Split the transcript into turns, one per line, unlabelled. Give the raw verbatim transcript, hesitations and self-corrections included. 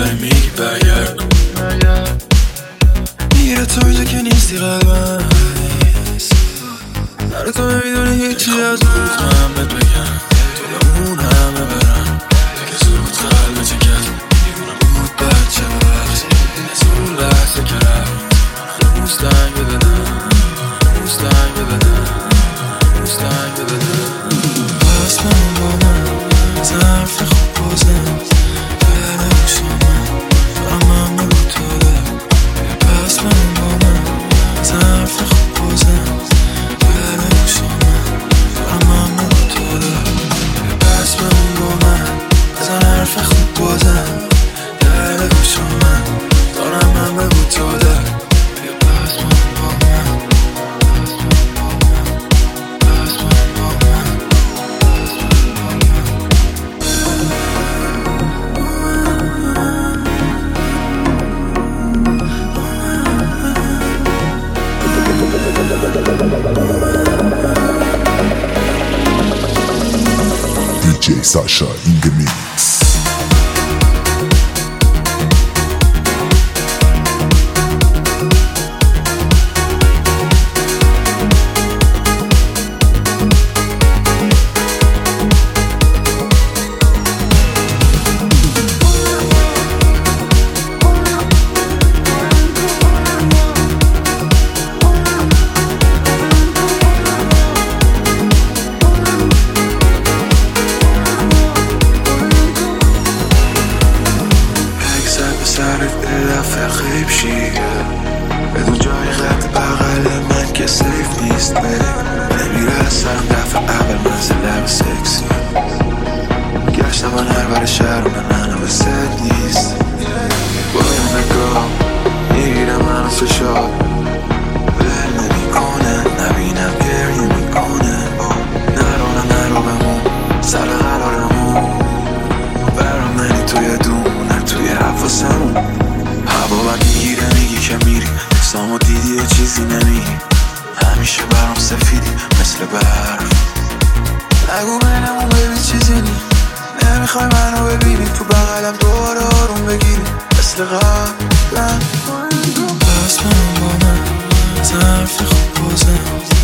داری میگی برگرد میگیره تو اینجا که نیستی قلبم برای تو نمیدونی هیچی از من بهت بگم توی اون همه برم تو که زود قلب چه کرد دیوونم بود بچه ببخش از اون لحظه که رفت هنوز تنگ بدنم هنوز تنگ بدنم هنوز تنگ بدنم پس من با من ظرف خوب بازم داره بوش من دارم من بگو تو ده پس من با من ظرف خوب بازم داره بوش من دارم من بگو تو ده پس من با من ظرف خوب بازم داره بوش من دارم من بگو تو ده پس من با من پس من با من
D J Sasha in the mix.
خیب شی بدون جای خط بغل من که سیف نیست نمیرسم دفعه اول منزل لب سکسی گشتم من هر بر شهر و من هنو ست نیست باید نگاه میگیرم منو فشار بل نمی کنه نبینم گریه میکنه نرو نرو بمون سر قرارمون برام منی توی دونه توی حفظمون هوا بد میگیره میگی که میری دستامو دیدی یه چیزی نمیگی همیشه برام سفیدی مثل برف نگو بینمون ببین چیزی نی نمیخوای منو ببینی تو بغلم دوباره آروم بگیری مثل قبلم پس من با من ظرف خوب بازم